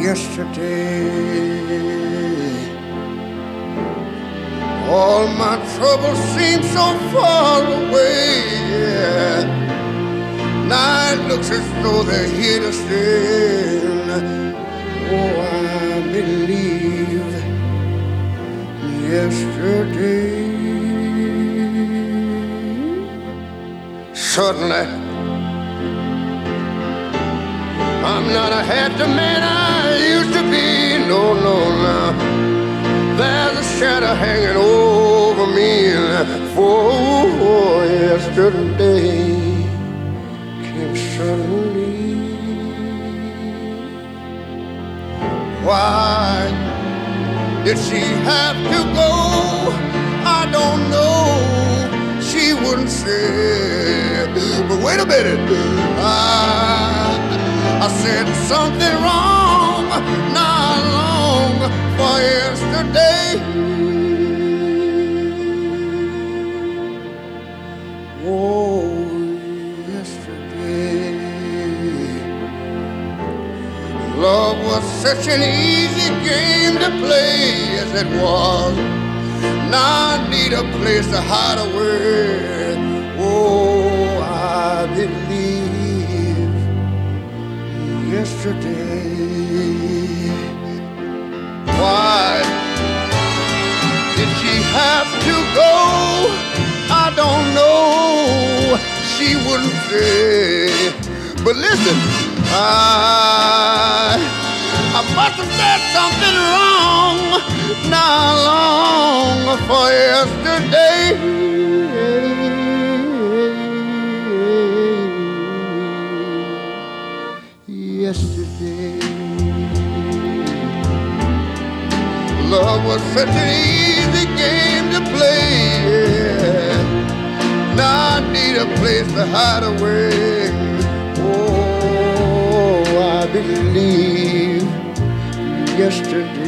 yesterday. All my troubles seem so far away, yeah. Now it looks as though they're here to stay. Oh, I believe yesterday. Suddenly, I'm not a happy man I used to be. No, no, no. There's a shadow hanging over me. For yesterday came suddenly. Why did she have to go? I don't know. She wouldn't say. But wait a minute. I said something wrong, not long for yesterday. Oh, yesterday. Love was such an easy game to play as it was. Now I need a place to hide away. Oh, I believe yesterday. Why did she have to go? I don't know. She wouldn't say. But listen, I must have said something wrong not long for yesterday. Yesterday, love was such an easy game to play. Yeah. Now I need a place to hide away. Oh, I believe yesterday.